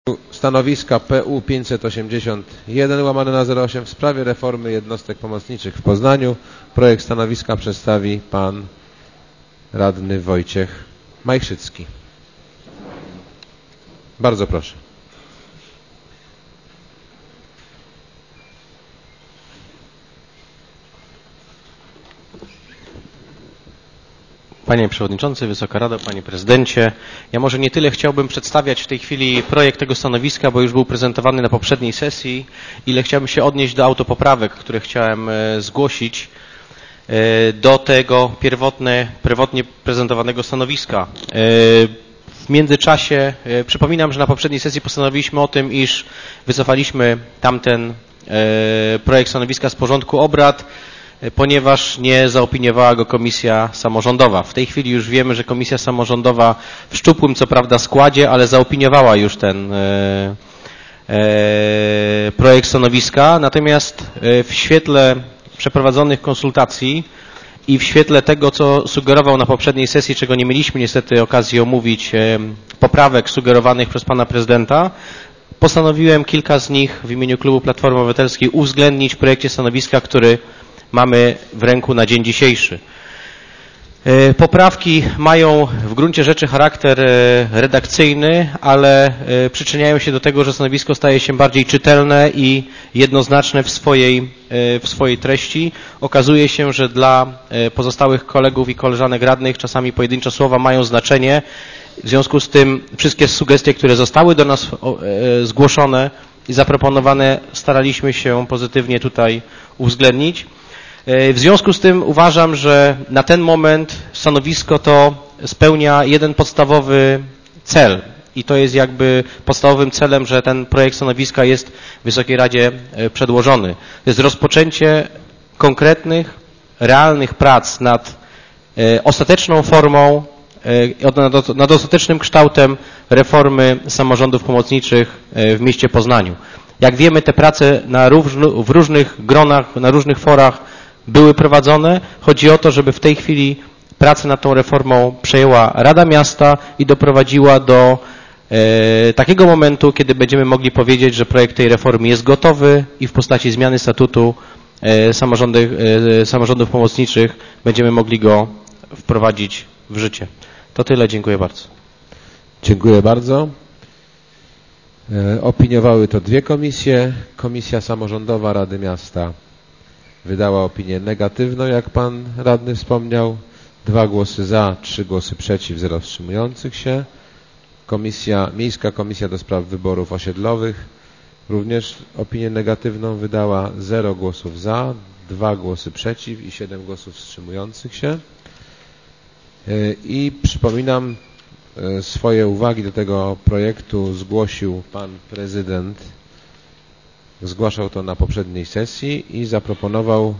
Stanowiska PU 581/08 w sprawie reformy jednostek pomocniczych w Poznaniu. Projekt stanowiska przedstawi pan radny Wojciech Majchrzycki. Bardzo proszę. Panie Przewodniczący, Wysoka Rado, Panie Prezydencie. Ja może nie tyle chciałbym przedstawiać w tej chwili projekt tego stanowiska, bo już był prezentowany na poprzedniej sesji, ile chciałbym się odnieść do autopoprawek, które chciałem zgłosić do tego pierwotnie prezentowanego stanowiska. W międzyczasie przypominam, że na poprzedniej sesji postanowiliśmy o tym, iż wycofaliśmy tamten projekt stanowiska z porządku obrad, ponieważ nie zaopiniowała go Komisja Samorządowa. W tej chwili już wiemy, że Komisja Samorządowa w szczupłym co prawda składzie, ale zaopiniowała już ten projekt stanowiska. Natomiast w świetle przeprowadzonych konsultacji i w świetle tego, co sugerował na poprzedniej sesji, czego nie mieliśmy niestety okazji omówić, poprawek sugerowanych przez pana prezydenta, postanowiłem kilka z nich w imieniu klubu Platformy Obywatelskiej uwzględnić w projekcie stanowiska, który mamy w ręku na dzień dzisiejszy. Poprawki mają w gruncie rzeczy charakter redakcyjny, ale przyczyniają się do tego, że stanowisko staje się bardziej czytelne i jednoznaczne w swojej treści. Okazuje się, że dla pozostałych kolegów i koleżanek radnych czasami pojedyncze słowa mają znaczenie. W związku z tym wszystkie sugestie, które zostały do nas zgłoszone i zaproponowane, staraliśmy się pozytywnie tutaj uwzględnić. W związku z tym uważam, że na ten moment stanowisko to spełnia jeden podstawowy cel i to jest jakby podstawowym celem, że ten projekt stanowiska jest Wysokiej Radzie przedłożony. To jest rozpoczęcie konkretnych, realnych prac nad ostateczną formą, nad ostatecznym kształtem reformy samorządów pomocniczych w mieście Poznaniu. Jak wiemy, te prace w różnych gronach, na różnych forach były prowadzone. Chodzi o to, żeby w tej chwili pracę nad tą reformą przejęła Rada Miasta i doprowadziła do takiego momentu, kiedy będziemy mogli powiedzieć, że projekt tej reformy jest gotowy i w postaci zmiany statutu samorządów pomocniczych będziemy mogli go wprowadzić w życie. To tyle. Dziękuję bardzo. Dziękuję bardzo. Opiniowały to dwie komisje. Komisja Samorządowa Rady Miasta wydała opinię negatywną, jak pan radny wspomniał. 2 głosy za, 3 głosy przeciw, 0 wstrzymujących się. Miejska Komisja do Spraw Wyborów Osiedlowych również opinię negatywną wydała. 0 głosów za, 2 głosy przeciw i 7 głosów wstrzymujących się. I przypominam, swoje uwagi do tego projektu zgłosił pan prezydent. Zgłaszał to na poprzedniej sesji i zaproponował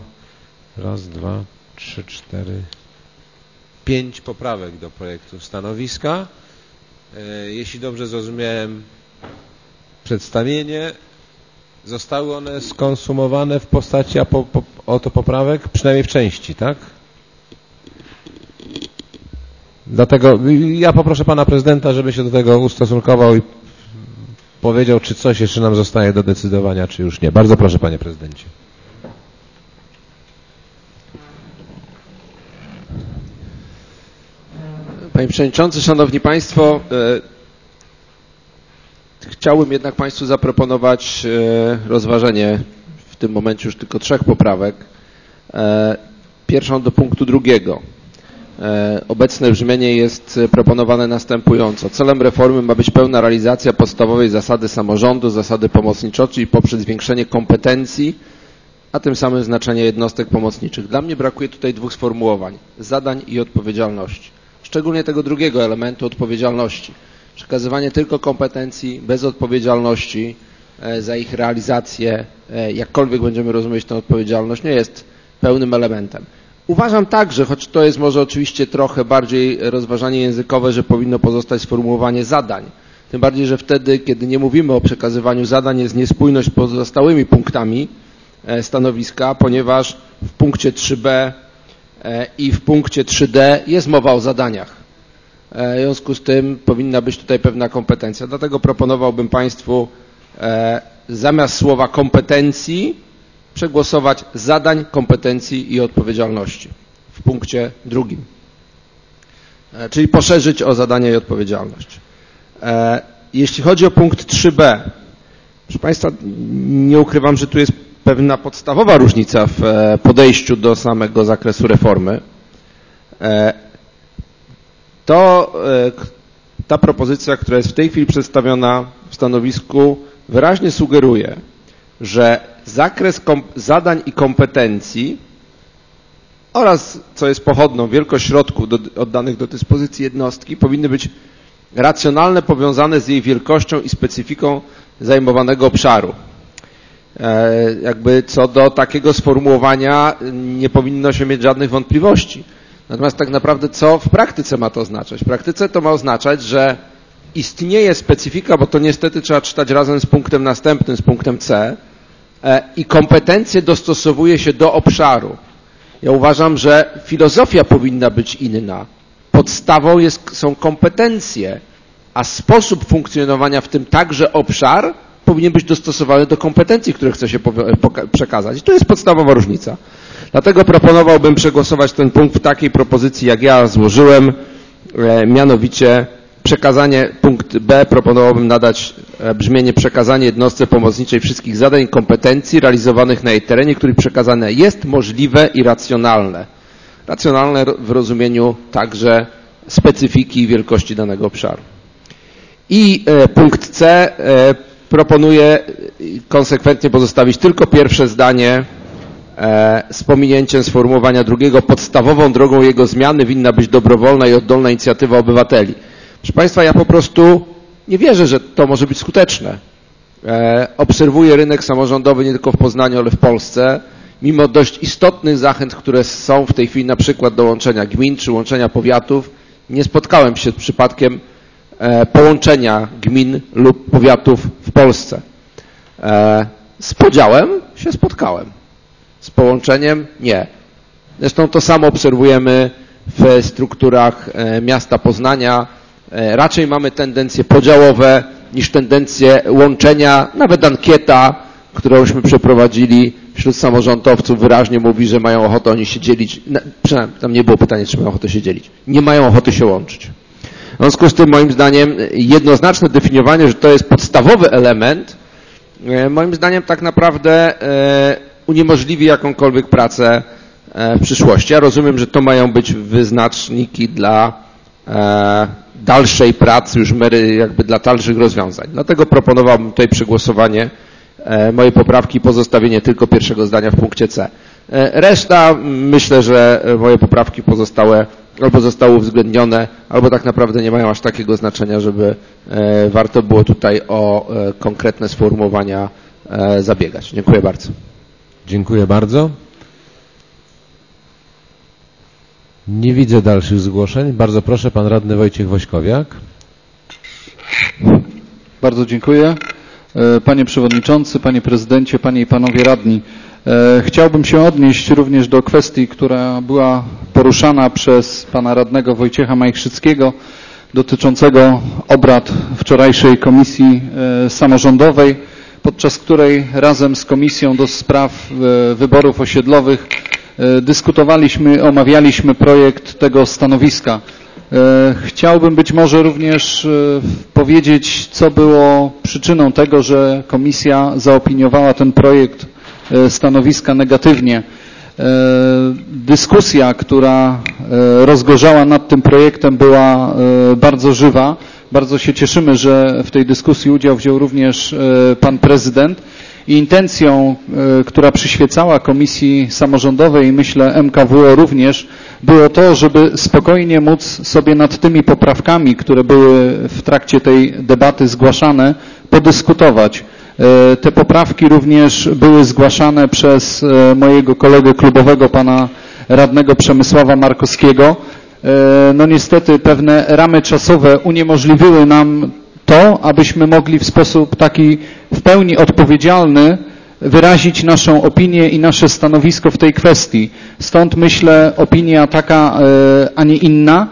5 poprawek do projektu stanowiska. Jeśli dobrze zrozumiałem przedstawienie, zostały one skonsumowane w postaci oto poprawek, przynajmniej w części, tak? Dlatego ja poproszę pana prezydenta, żeby się do tego ustosunkował i powiedział, czy coś jeszcze nam zostaje do decydowania, czy już nie. Bardzo proszę, panie prezydencie. Panie Przewodniczący, Szanowni Państwo, chciałbym jednak Państwu zaproponować rozważenie w tym momencie już tylko 3 poprawek. Pierwszą do punktu 2. Obecne brzmienie jest proponowane następująco. Celem reformy ma być pełna realizacja podstawowej zasady samorządu, zasady pomocniczości poprzez zwiększenie kompetencji, a tym samym znaczenia jednostek pomocniczych. Dla mnie brakuje tutaj 2 sformułowań: zadań i odpowiedzialności. Szczególnie tego drugiego elementu, odpowiedzialności. Przekazywanie tylko kompetencji bez odpowiedzialności za ich realizację, jakkolwiek będziemy rozumieć tę odpowiedzialność, nie jest pełnym elementem. Uważam także, choć to jest może oczywiście trochę bardziej rozważanie językowe, że powinno pozostać sformułowanie zadań. Tym bardziej, że wtedy, kiedy nie mówimy o przekazywaniu zadań, jest niespójność z pozostałymi punktami stanowiska, ponieważ w punkcie 3b i w punkcie 3d jest mowa o zadaniach. W związku z tym powinna być tutaj pewna kompetencja. Dlatego proponowałbym Państwu zamiast słowa kompetencji przegłosować zadań, kompetencji i odpowiedzialności w punkcie 2. Czyli poszerzyć o zadania i odpowiedzialność. Jeśli chodzi o punkt 3b, proszę Państwa, nie ukrywam, że tu jest pewna podstawowa różnica w podejściu do samego zakresu reformy. Ta propozycja, która jest w tej chwili przedstawiona w stanowisku, wyraźnie sugeruje, że zakres zadań i kompetencji oraz, co jest pochodną, wielkość środków oddanych do dyspozycji jednostki powinny być racjonalne, powiązane z jej wielkością i specyfiką zajmowanego obszaru. Jakby co do takiego sformułowania nie powinno się mieć żadnych wątpliwości. Natomiast tak naprawdę co w praktyce ma to oznaczać? W praktyce to ma oznaczać, że istnieje specyfika, bo to niestety trzeba czytać razem z punktem następnym, z punktem C, i kompetencje dostosowuje się do obszaru. Ja uważam, że filozofia powinna być inna. Podstawą są kompetencje, a sposób funkcjonowania, w tym także obszar, powinien być dostosowany do kompetencji, które chce się przekazać. I tu jest podstawowa różnica. Dlatego proponowałbym przegłosować ten punkt w takiej propozycji, jak ja złożyłem, mianowicie przekazanie, punkt B, proponowałbym nadać brzmienie przekazanie jednostce pomocniczej wszystkich zadań i kompetencji realizowanych na jej terenie, których przekazane jest możliwe i racjonalne. Racjonalne w rozumieniu także specyfiki i wielkości danego obszaru. I punkt C proponuję konsekwentnie pozostawić tylko pierwsze zdanie z pominięciem sformułowania drugiego. Podstawową drogą jego zmiany winna być dobrowolna i oddolna inicjatywa obywateli. Proszę Państwa, ja po prostu nie wierzę, że to może być skuteczne. Obserwuję rynek samorządowy nie tylko w Poznaniu, ale w Polsce. Mimo dość istotnych zachęt, które są w tej chwili na przykład do łączenia gmin czy łączenia powiatów, nie spotkałem się z przypadkiem połączenia gmin lub powiatów w Polsce. Z podziałem się spotkałem. Z połączeniem nie. Zresztą to samo obserwujemy w strukturach miasta Poznania. Raczej mamy tendencje podziałowe niż tendencje łączenia. Nawet ankieta, którąśmy przeprowadzili wśród samorządowców, wyraźnie mówi, że mają ochotę oni się dzielić. Przynajmniej tam nie było pytania, czy mają ochotę się dzielić. Nie mają ochoty się łączyć. W związku z tym moim zdaniem jednoznaczne definiowanie, że to jest podstawowy element, moim zdaniem tak naprawdę uniemożliwi jakąkolwiek pracę w przyszłości. Ja rozumiem, że to mają być wyznaczniki dla dalszej pracy, już jakby dla dalszych rozwiązań. Dlatego proponowałbym tutaj przegłosowanie mojej poprawki i pozostawienie tylko pierwszego zdania w punkcie C. Reszta, myślę, że moje poprawki pozostałe albo zostały uwzględnione, albo tak naprawdę nie mają aż takiego znaczenia, żeby warto było tutaj o konkretne sformułowania zabiegać. Dziękuję bardzo. Dziękuję bardzo. Nie widzę dalszych zgłoszeń. Bardzo proszę, pan radny Wojciech Wośkowiak. Bardzo dziękuję. Panie Przewodniczący, Panie Prezydencie, Panie i Panowie Radni. Chciałbym się odnieść również do kwestii, która była poruszana przez Pana Radnego Wojciecha Majchrzyckiego dotyczącego obrad wczorajszej Komisji Samorządowej, podczas której razem z Komisją do Spraw Wyborów Osiedlowych dyskutowaliśmy, omawialiśmy projekt tego stanowiska. Chciałbym być może również powiedzieć, co było przyczyną tego, że Komisja zaopiniowała ten projekt stanowiska negatywnie. Dyskusja, która rozgorzała nad tym projektem, była bardzo żywa. Bardzo się cieszymy, że w tej dyskusji udział wziął również pan prezydent. I intencją, która przyświecała Komisji Samorządowej i myślę MKWO również, było to, żeby spokojnie móc sobie nad tymi poprawkami, które były w trakcie tej debaty zgłaszane, podyskutować. Te poprawki również były zgłaszane przez mojego kolegę klubowego, pana radnego Przemysława Markowskiego. No niestety pewne ramy czasowe uniemożliwiły nam to, abyśmy mogli w sposób taki w pełni odpowiedzialny wyrazić naszą opinię i nasze stanowisko w tej kwestii. Stąd myślę opinia taka, a nie inna.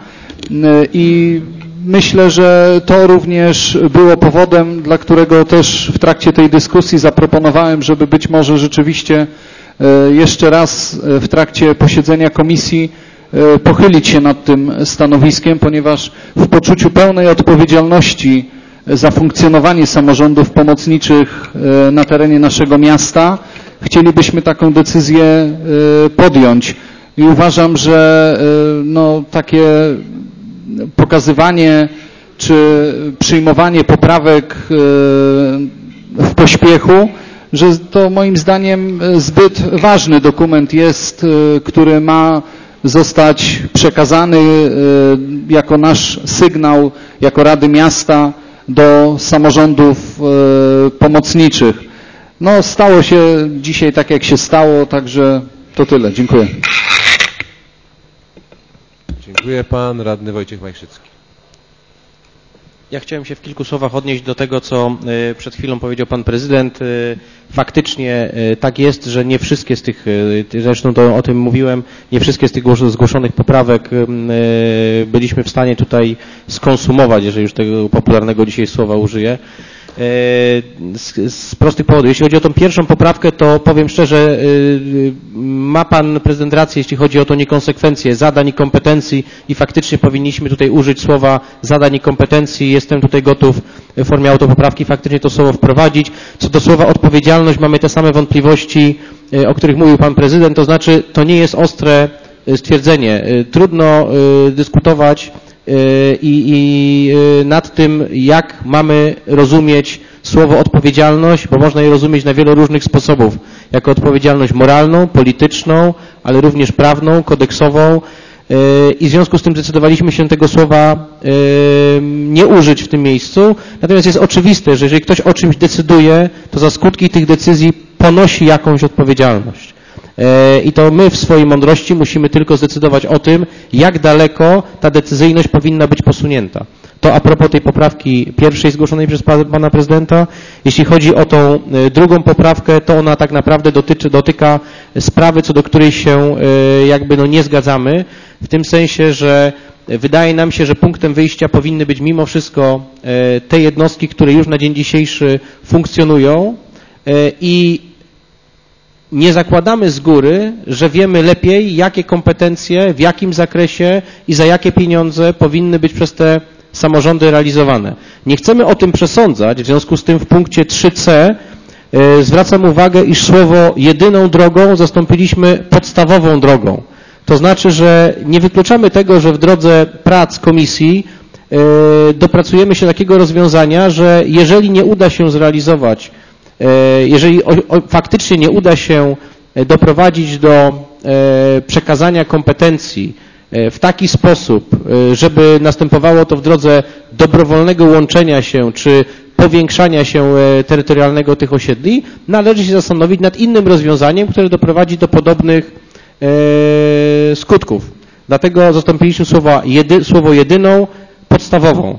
I myślę, że to również było powodem, dla którego też w trakcie tej dyskusji zaproponowałem, żeby być może rzeczywiście jeszcze raz w trakcie posiedzenia komisji pochylić się nad tym stanowiskiem, ponieważ w poczuciu pełnej odpowiedzialności za funkcjonowanie samorządów pomocniczych na terenie naszego miasta chcielibyśmy taką decyzję podjąć. I uważam, że no, takie pokazywanie czy przyjmowanie poprawek w pośpiechu, że to moim zdaniem zbyt ważny dokument jest, który ma zostać przekazany jako nasz sygnał, jako Rady Miasta do samorządów pomocniczych. No, stało się dzisiaj tak, jak się stało, także to tyle. Dziękuję. Dziękuję. Pan radny Wojciech Majszycki. Ja chciałem się w kilku słowach odnieść do tego, co przed chwilą powiedział pan prezydent. Faktycznie tak jest, że nie wszystkie z tych, zresztą to o tym mówiłem, nie wszystkie z tych zgłoszonych poprawek byliśmy w stanie tutaj skonsumować, jeżeli już tego popularnego dzisiaj słowa użyję. Z prostych powodów. Jeśli chodzi o tą pierwszą poprawkę, to powiem szczerze, ma pan prezydent rację, jeśli chodzi o to niekonsekwencje zadań i kompetencji i faktycznie powinniśmy tutaj użyć słowa zadań i kompetencji. Jestem tutaj gotów w formie autopoprawki faktycznie to słowo wprowadzić. Co do słowa odpowiedzialność, mamy te same wątpliwości, o których mówił pan prezydent, to znaczy to nie jest ostre stwierdzenie. Trudno dyskutować i nad tym, jak mamy rozumieć słowo odpowiedzialność, bo można je rozumieć na wielu różnych sposobów. Jako odpowiedzialność moralną, polityczną, ale również prawną, kodeksową i w związku z tym zdecydowaliśmy się tego słowa nie użyć w tym miejscu. Natomiast jest oczywiste, że jeżeli ktoś o czymś decyduje, to za skutki tych decyzji ponosi jakąś odpowiedzialność. I to my w swojej mądrości musimy tylko zdecydować o tym, jak daleko ta decyzyjność powinna być posunięta. To a propos tej poprawki pierwszej zgłoszonej przez pana prezydenta. Jeśli chodzi o tą drugą poprawkę, to ona tak naprawdę dotyka sprawy, co do której się jakby no nie zgadzamy, w tym sensie, że wydaje nam się, że punktem wyjścia powinny być mimo wszystko te jednostki, które już na dzień dzisiejszy funkcjonują i nie zakładamy z góry, że wiemy lepiej, jakie kompetencje, w jakim zakresie i za jakie pieniądze powinny być przez te samorządy realizowane. Nie chcemy o tym przesądzać, w związku z tym w punkcie 3c zwracam uwagę, iż słowo jedyną drogą zastąpiliśmy podstawową drogą. To znaczy, że nie wykluczamy tego, że w drodze prac komisji dopracujemy się takiego rozwiązania, że jeżeli nie uda się zrealizować, jeżeli faktycznie nie uda się doprowadzić do przekazania kompetencji w taki sposób, żeby następowało to w drodze dobrowolnego łączenia się czy powiększania się terytorialnego tych osiedli, należy się zastanowić nad innym rozwiązaniem, które doprowadzi do podobnych skutków. Dlatego zastąpiliśmy słowo jedyną podstawową.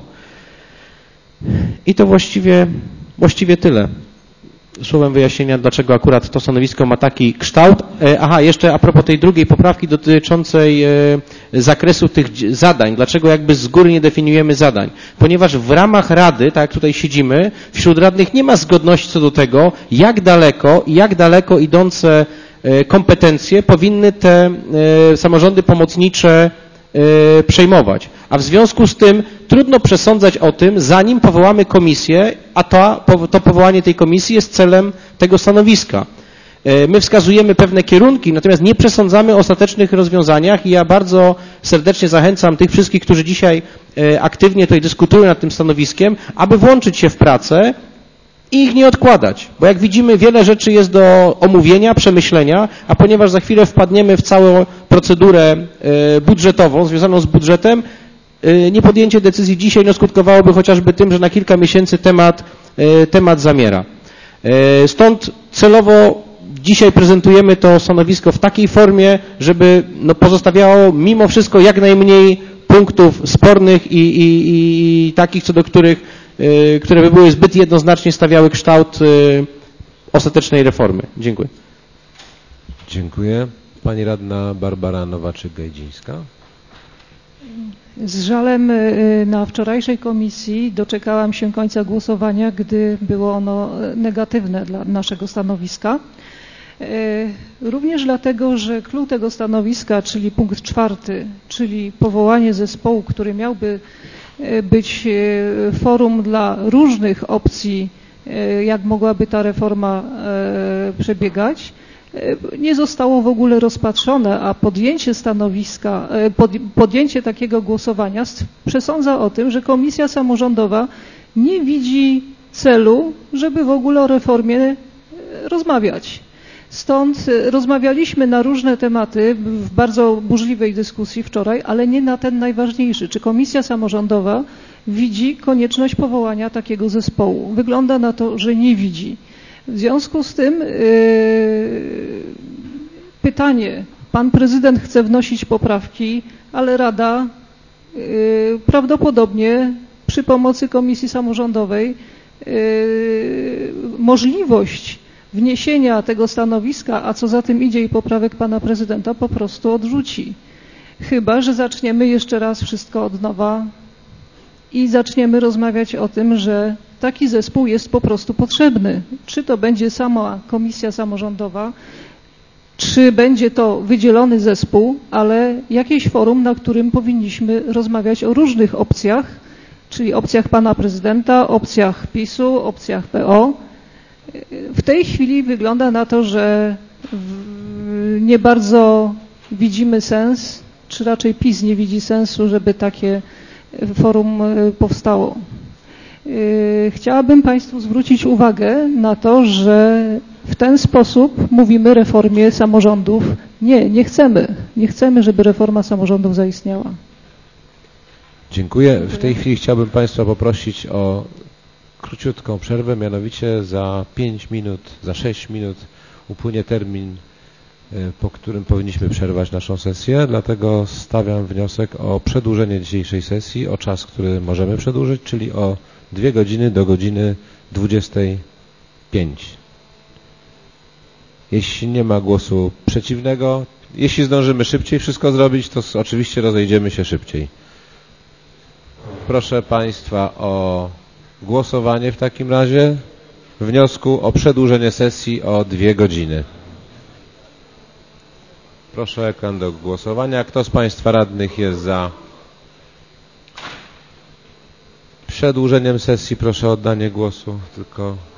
I to właściwie tyle. Słowem wyjaśnienia, dlaczego akurat to stanowisko ma taki kształt. Aha, jeszcze a propos tej drugiej poprawki dotyczącej zakresu tych zadań. Dlaczego jakby z góry nie definiujemy zadań? Ponieważ w ramach Rady, tak jak tutaj siedzimy, wśród radnych nie ma zgodności co do tego, jak daleko idące kompetencje powinny te samorządy pomocnicze przejmować. A w związku z tym trudno przesądzać o tym, zanim powołamy komisję, a to powołanie tej komisji jest celem tego stanowiska. My wskazujemy pewne kierunki, natomiast nie przesądzamy o ostatecznych rozwiązaniach i ja bardzo serdecznie zachęcam tych wszystkich, którzy dzisiaj aktywnie tutaj dyskutują nad tym stanowiskiem, aby włączyć się w pracę i ich nie odkładać, bo jak widzimy wiele rzeczy jest do omówienia, przemyślenia, a ponieważ za chwilę wpadniemy w całą procedurę budżetową związaną z budżetem, niepodjęcie decyzji dzisiaj no, skutkowałoby chociażby tym, że na kilka miesięcy temat zamiera. Stąd celowo dzisiaj prezentujemy to stanowisko w takiej formie, żeby no, pozostawiało mimo wszystko jak najmniej punktów spornych i takich, co do których które by były zbyt jednoznacznie stawiały kształt ostatecznej reformy. Dziękuję. Dziękuję. Pani radna Barbara Nowaczyk-Gajdzińska. Z żalem na wczorajszej komisji doczekałam się końca głosowania, gdy było ono negatywne dla naszego stanowiska. Również dlatego, że clou tego stanowiska, czyli punkt 4, czyli powołanie zespołu, który miałby być forum dla różnych opcji, jak mogłaby ta reforma przebiegać, nie zostało w ogóle rozpatrzone, a podjęcie stanowiska, podjęcie takiego głosowania przesądza o tym, że Komisja Samorządowa nie widzi celu, żeby w ogóle o reformie rozmawiać. Stąd rozmawialiśmy na różne tematy w bardzo burzliwej dyskusji wczoraj, ale nie na ten najważniejszy. Czy Komisja Samorządowa widzi konieczność powołania takiego zespołu? Wygląda na to, że nie widzi. W związku z tym pytanie, pan prezydent chce wnosić poprawki, ale Rada prawdopodobnie przy pomocy Komisji Samorządowej możliwość wniesienia tego stanowiska, a co za tym idzie i poprawek pana prezydenta po prostu odrzuci. Chyba że zaczniemy jeszcze raz wszystko od nowa i zaczniemy rozmawiać o tym, że taki zespół jest po prostu potrzebny. Czy to będzie sama Komisja Samorządowa, czy będzie to wydzielony zespół, ale jakieś forum, na którym powinniśmy rozmawiać o różnych opcjach, czyli opcjach pana prezydenta, opcjach PiS-u, opcjach PO. W tej chwili wygląda na to, że nie bardzo widzimy sens, czy raczej PiS nie widzi sensu, żeby takie forum powstało. Chciałabym Państwu zwrócić uwagę na to, że w ten sposób mówimy reformie samorządów. Nie chcemy. Nie chcemy, żeby reforma samorządów zaistniała. Dziękuję. W tej chwili chciałbym Państwa poprosić o króciutką przerwę, mianowicie za 5 minut, za 6 minut upłynie termin, po którym powinniśmy przerwać naszą sesję, dlatego stawiam wniosek o przedłużenie dzisiejszej sesji o czas, który możemy przedłużyć, czyli o 2 godziny do godziny 25. Jeśli nie ma głosu przeciwnego, jeśli zdążymy szybciej wszystko zrobić, to oczywiście rozejdziemy się szybciej. Proszę Państwa o głosowanie w takim razie wniosku o przedłużenie sesji o 2 godziny. Proszę o ekran do głosowania. Kto z Państwa radnych jest za przedłużeniem sesji? Proszę o oddanie głosu. Tylko